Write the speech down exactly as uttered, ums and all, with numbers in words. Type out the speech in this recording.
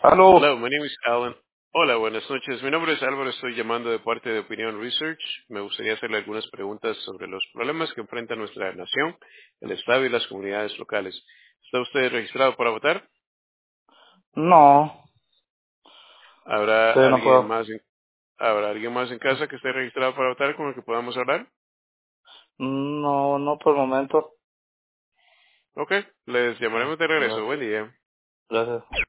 Aló. Hello, my name is Alan. Hola, buenas noches. Mi nombre es Álvaro, estoy llamando de parte de Opinion Research. Me gustaría hacerle algunas preguntas sobre los problemas que enfrenta nuestra nación, el Estado y las comunidades locales. ¿Está usted registrado para votar? No, ¿Habrá sí, no alguien puedo. más en, ¿habrá alguien más en casa que esté registrado para votar con el que podamos hablar? No, no por el momento. Ok, les llamaremos de regreso. Gracias. Buen día. Gracias.